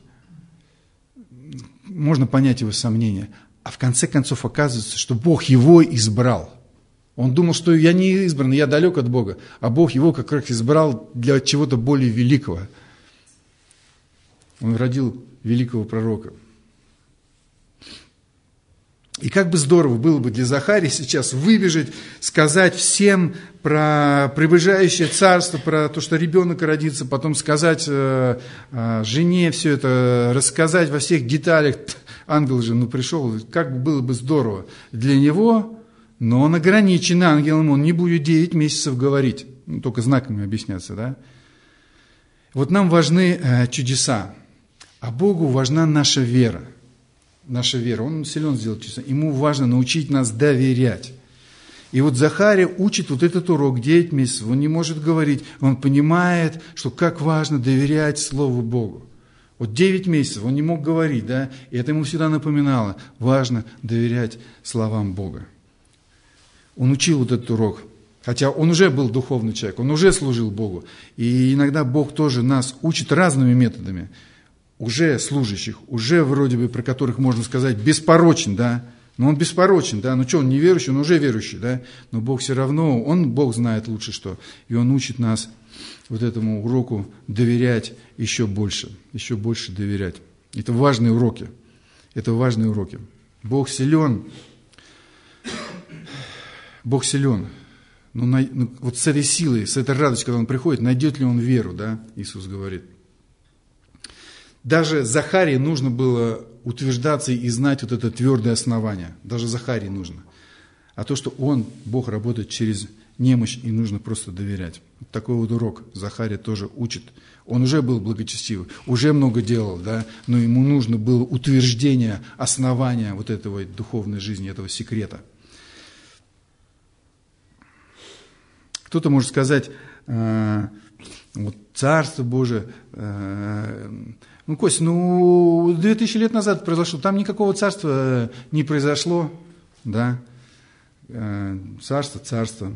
Можно понять его сомнения. А в конце концов оказывается, что Бог его избрал. Он думал, что я не избран, я далек от Бога. А Бог его как раз избрал для чего-то более великого. Он родил великого пророка. И как бы здорово было бы для Захарии сейчас выбежать, сказать всем про приближающее царство, про то, что ребенок родится, потом сказать э, э, жене все это, рассказать во всех деталях. Ангел же, ну, пришел, как бы было бы здорово для него, но он ограничен ангелом, он не будет девять месяцев говорить, ну, только знаками объясняться, да. Вот нам важны э, чудеса, а Богу важна наша вера. Наша вера, Он силен сделать чудеса. Ему важно научить нас доверять. И вот Захария учит вот этот урок девять месяцев. Он не может говорить, он понимает, что как важно доверять Слову Богу. Вот девять месяцев он не мог говорить, да, и это ему всегда напоминало. Важно доверять словам Бога. Он учил вот этот урок. Хотя он уже был духовный человек, он уже служил Богу. И иногда Бог тоже нас учит разными методами. Уже служащих, уже вроде бы, про которых можно сказать, беспорочен, да, но он беспорочен, да, ну что, он не верующий, он уже верующий, да, но Бог все равно, он, Бог знает лучше что, и Он учит нас вот этому уроку доверять еще больше, еще больше доверять. Это важные уроки, это важные уроки. Бог силен, Бог силен, но на, ну, вот с этой силой, с этой радостью, когда Он приходит, найдет ли Он веру, да, Иисус говорит. Даже Захарии нужно было утверждаться и знать вот это твердое основание. Даже Захарии нужно. А то, что он, Бог, работает через немощь, и нужно просто доверять. Вот такой вот урок Захария тоже учит. Он уже был благочестивый, уже много делал, да, но ему нужно было утверждение основания вот этого духовной жизни, этого секрета. Кто-то может сказать, э, вот Царство Божие, э, ну, Кость, ну, две тысячи лет назад произошло, там никакого царства не произошло, да, царство, царство.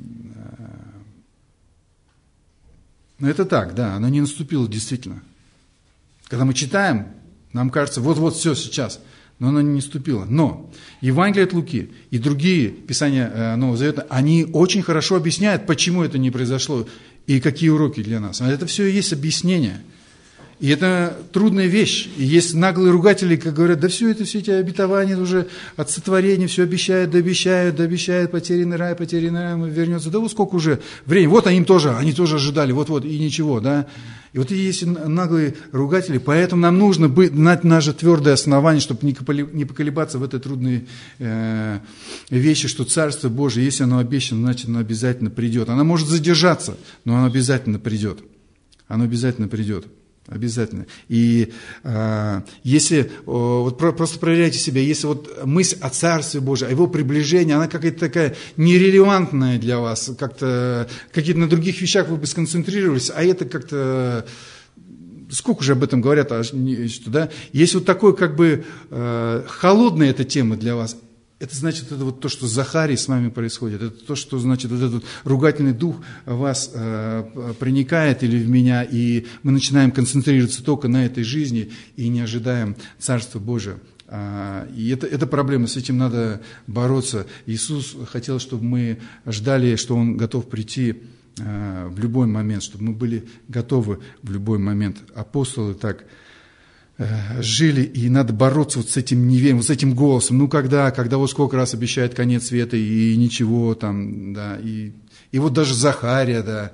Но это так, да, оно не наступило действительно. Когда мы читаем, нам кажется, вот-вот все сейчас, но оно не наступило. Но Евангелие от Луки и другие писания Нового Завета, они очень хорошо объясняют, почему это не произошло и какие уроки для нас. Это все и есть объяснение. И это трудная вещь. И есть наглые ругатели, как говорят, да все это, все эти обетования уже от сотворения, все обещают, да обещают, да обещают, потерянный рай, потерянный рай, вернется. Да вот сколько уже времени. Вот они тоже, они тоже ожидали, вот-вот, и ничего, да. И вот и есть наглые ругатели, поэтому нам нужно быть, знать наше твердое основание, чтобы не поколебаться в этой трудной э, вещи, что Царство Божие, если оно обещано, значит оно обязательно придет. Оно может задержаться, но оно обязательно придет. Оно обязательно придет. Обязательно. И э, если, вот про, просто проверяйте себя, если вот мысль о Царстве Божьем, о Его приближении, она какая-то такая нерелевантная для вас, как-то какие-то на других вещах вы бы сконцентрировались, а это как-то, сколько же об этом говорят, что, да? Если вот такое как бы э, холодная эта тема для вас, это значит, это вот то, что с Захарией с вами происходит. Это то, что значит, вот этот ругательный дух вас э, проникает или в меня, и мы начинаем концентрироваться только на этой жизни и не ожидаем Царства Божия. А, и это, это проблема, с этим надо бороться. Иисус хотел, чтобы мы ждали, что Он готов прийти э, в любой момент, чтобы мы были готовы в любой момент. Апостолы так жили, и надо бороться вот с этим неверием, вот с этим голосом. Ну, когда, когда вот сколько раз обещает конец света, и ничего там, да, и, и вот даже Захария, да,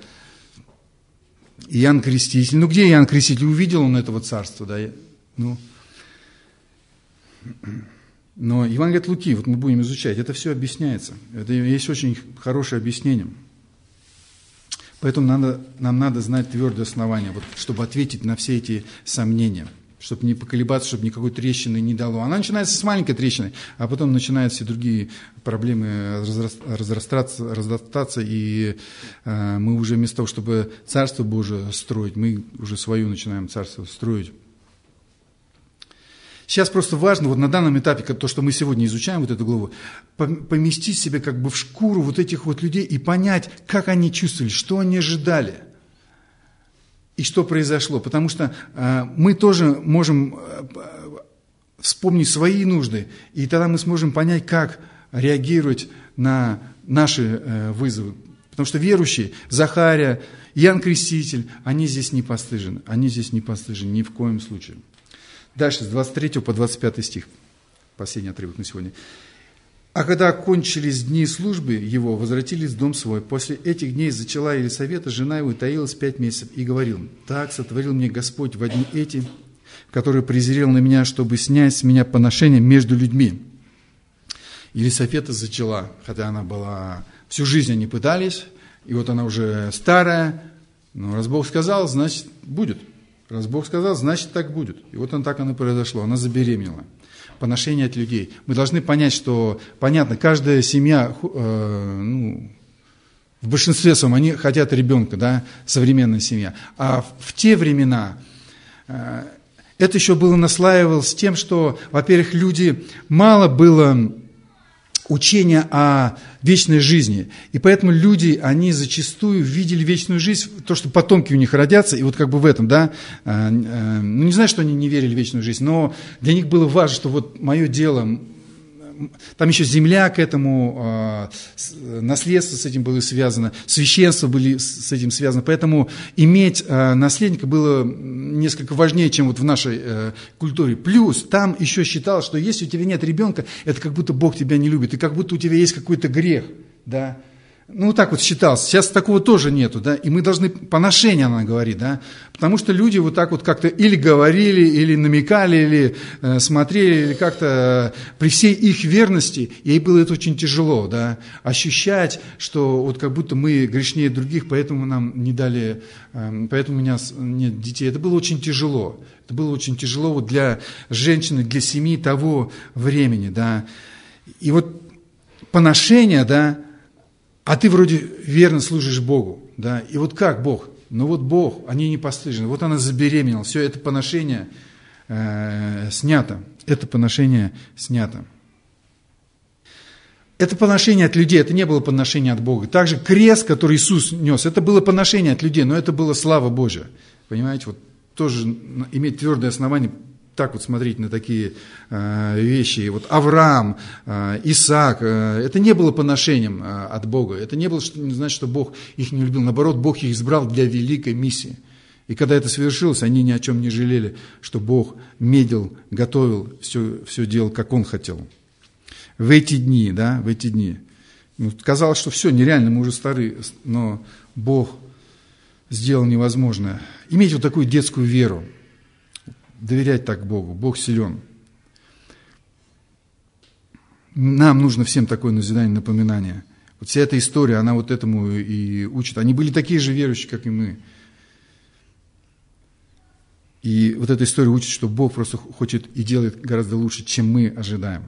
Иоанн Креститель. Ну, где Иоанн Креститель? Увидел он этого царства, да, ну. Но Евангелие от Луки, вот мы будем изучать, это все объясняется. Это есть очень хорошее объяснение. Поэтому надо, нам надо знать твердое основание, вот, чтобы ответить на все эти сомнения. Чтобы не поколебаться, чтобы никакой трещины не дало. Она начинается с маленькой трещины, а потом начинают все другие проблемы разрастаться, разрастаться и э, мы уже вместо того, чтобы Царство Божие строить, мы уже свое начинаем царство строить. Сейчас просто важно, вот на данном этапе, то, что мы сегодня изучаем, вот эту главу, поместить себя как бы в шкуру вот этих вот людей и понять, как они чувствовали, что они ожидали. И что произошло? Потому что э, мы тоже можем э, вспомнить свои нужды, и тогда мы сможем понять, как реагировать на наши э, вызовы. Потому что верующие, Захария, Иоанн Креститель, они здесь не постыжены. Они здесь не постыжены ни в коем случае. Дальше, с двадцать третьего по двадцать пятый стих. Последний отрывок на сегодня. «А когда кончились дни службы его, возвратились в дом свой. После этих дней зачала Елисавета, жена его, и таилась пять месяцев, и говорил: так сотворил мне Господь в дни эти, который презрел на меня, чтобы снять с меня поношение между людьми». Елисавета зачала, хотя она была... Всю жизнь они пытались, и вот она уже старая, но раз Бог сказал, значит, будет. Раз Бог сказал, значит, так будет. И вот он, так оно произошло, она забеременела. Поношение от людей. Мы должны понять, что, понятно, каждая семья, э, ну, в большинстве своем, они хотят ребенка, да, современная семья. А в, в те времена э, это еще было наслаивалось тем, что, во-первых, люди, мало было учения о вечной жизни. И поэтому люди, они зачастую видели вечную жизнь, то, что потомки у них родятся, и вот как бы в этом, да, э, э, ну не знаю, что они не верили в вечную жизнь, но для них было важно, что вот мое дело, там еще земля к этому, э, наследство с этим было связано, священство были с этим связано, поэтому иметь э, наследника было несколько важнее, чем вот в нашей э, культуре. Плюс там еще считалось, что если у тебя нет ребенка, это как будто Бог тебя не любит, и как будто у тебя есть какой-то грех, да. Ну, так вот считалось. Сейчас такого тоже нету, да, и мы должны, поношение, она говорит, да, потому что люди вот так вот как-то или говорили, или намекали, или э, смотрели, или как-то э, при всей их верности, ей было это очень тяжело, да, ощущать, что вот как будто мы грешнее других, поэтому нам не дали, э, поэтому у меня нет детей. Это было очень тяжело, это было очень тяжело вот для женщины, для семьи того времени, да, и вот поношение, да, а ты вроде верно служишь Богу, да, и вот как Бог? Ну вот Бог, они не постыжены, вот она забеременела, все это поношение э, снято, это поношение снято. Это поношение от людей, это не было поношение от Бога. Также крест, который Иисус нес, это было поношение от людей, но это была слава Божия. Понимаете, вот тоже иметь твердое основание, так вот смотреть на такие э, вещи. Вот Авраам, э, Исаак, э, это не было поношением э, от Бога. Это не было, что, не значит, что Бог их не любил. Наоборот, Бог их избрал для великой миссии. И когда это совершилось, они ни о чем не жалели, что Бог медил, готовил, все, все делал, как Он хотел. В эти дни, да, в эти дни. Ну, казалось, что все, нереально, мы уже стары, но Бог сделал невозможное. Иметь вот такую детскую веру. Доверять так Богу. Бог силен. Нам нужно всем такое назидание, напоминание. Вот вся эта история, она вот этому и учит. Они были такие же верующие, как и мы. И вот эта история учит, что Бог просто хочет и делает гораздо лучше, чем мы ожидаем.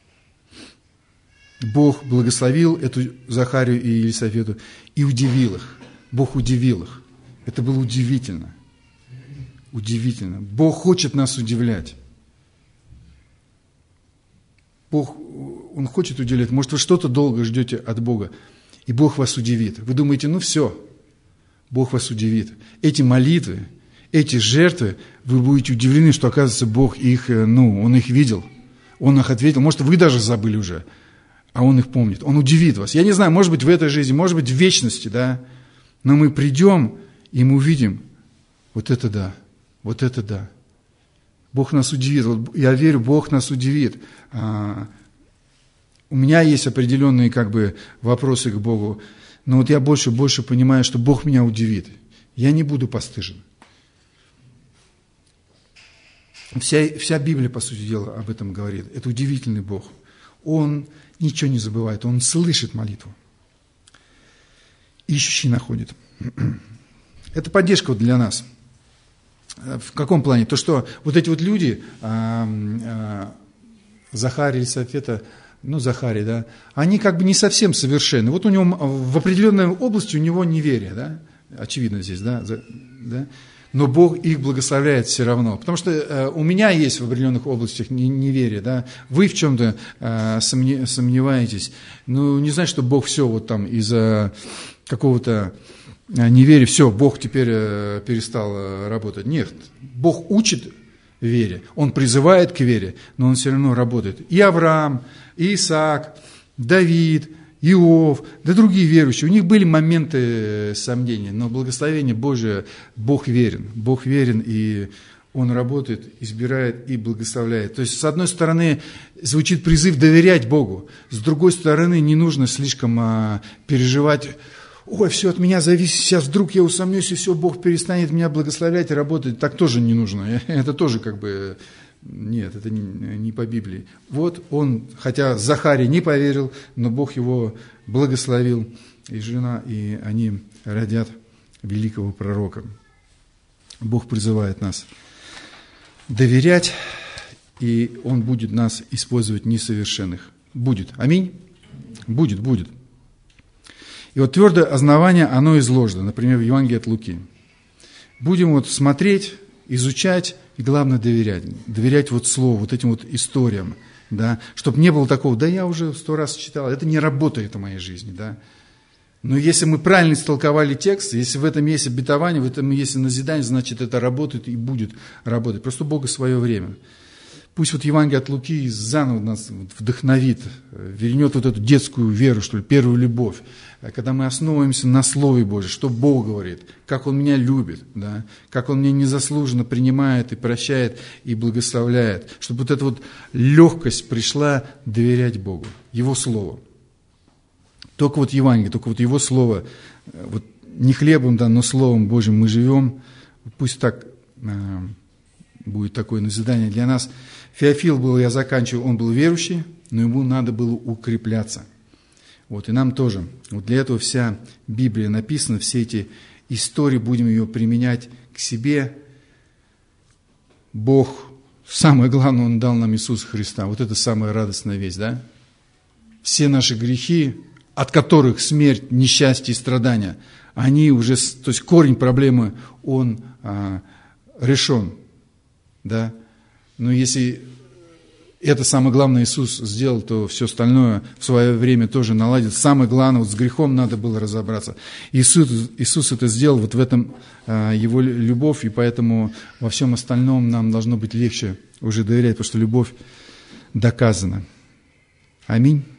Бог благословил эту Захарию и Елисавету и удивил их. Бог удивил их. Это было удивительно. Удивительно. Бог хочет нас удивлять. Бог, Он хочет удивлять. Может, вы что-то долго ждете от Бога, и Бог вас удивит. Вы думаете, ну все, Бог вас удивит. Эти молитвы, эти жертвы, вы будете удивлены, что, оказывается, Бог их, ну, Он их видел, Он их ответил. Может, вы даже забыли уже, а Он их помнит. Он удивит вас. Я не знаю, может быть, в этой жизни, может быть, в вечности, да, но мы придем, и мы увидим, вот это да. Вот это да. Бог нас удивит. Вот я верю, Бог нас удивит. А, у меня есть определенные как бы вопросы к Богу, но вот я больше и больше понимаю, что Бог меня удивит. Я не буду постыжен. Вся, вся Библия, по сути дела, об этом говорит. Это удивительный Бог. Он ничего не забывает, Он слышит молитву. Ищущий находит. Это поддержка вот для нас. В каком плане? То, что вот эти вот люди, Захарий, Елисавета, ну, Захарий, да, они как бы не совсем совершенны. Вот у него в определенной области у него неверие, да, очевидно здесь, да, да, но Бог их благословляет все равно. Потому что у меня есть в определенных областях неверие, да, вы в чем-то сомневаетесь, но не значит, что Бог все вот там из-за какого-то неверие, все, Бог теперь перестал работать. Нет, Бог учит вере, Он призывает к вере, но Он все равно работает. И Авраам, и Исаак, Давид, Иов, да другие верующие, у них были моменты сомнений, но благословение Божие, Бог верен, Бог верен, и Он работает, избирает и благословляет. То есть, с одной стороны, звучит призыв доверять Богу. С другой стороны, не нужно слишком а, переживать: ой, все от меня зависит, сейчас вдруг я усомнюсь, и все, Бог перестанет меня благословлять и работать. Так тоже не нужно. Это тоже как бы... Нет, это не, не по Библии. Вот он, хотя Захарий не поверил, но Бог его благословил, и жена, и они родят великого пророка. Бог призывает нас доверять, и Он будет нас использовать несовершенных. Будет. Аминь? Будет, будет. И вот твердое основание, оно изложено, например, в Евангелии от Луки. Будем вот смотреть, изучать и, главное, доверять. Доверять вот слову, вот этим вот историям, да, чтобы не было такого: да я уже сто раз читал, это не работает в моей жизни, да. Но если мы правильно истолковали текст, если в этом есть обетование, в этом есть назидание, значит, это работает и будет работать. Просто у Бога свое время. Пусть вот Евангелие от Луки заново нас вдохновит, вернет вот эту детскую веру, что ли, первую любовь. Когда мы основываемся на Слове Божьем, что Бог говорит, как Он меня любит, да, как Он меня незаслуженно принимает и прощает и благословляет. Чтобы вот эта вот легкость пришла доверять Богу, Его Слову. Только вот Евангелие, только вот Его Слово, вот не хлебом, да, но Словом Божьим мы живем. Пусть так э, будет такое назидание для нас. Феофил был, я заканчиваю, он был верующий, но ему надо было укрепляться. Вот, и нам тоже. Вот для этого вся Библия написана, все эти истории, будем ее применять к себе. Бог, самое главное, Он дал нам Иисуса Христа. Вот это самая радостная весть, да? Все наши грехи, от которых смерть, несчастье и страдания, они уже, то есть корень проблемы, он а, решен, да. Но если это самое главное Иисус сделал, то все остальное в свое время тоже наладит. Самое главное, вот с грехом надо было разобраться. Иисус, Иисус это сделал, вот в этом а, Его любовь, и поэтому во всем остальном нам должно быть легче уже доверять, потому что любовь доказана. Аминь.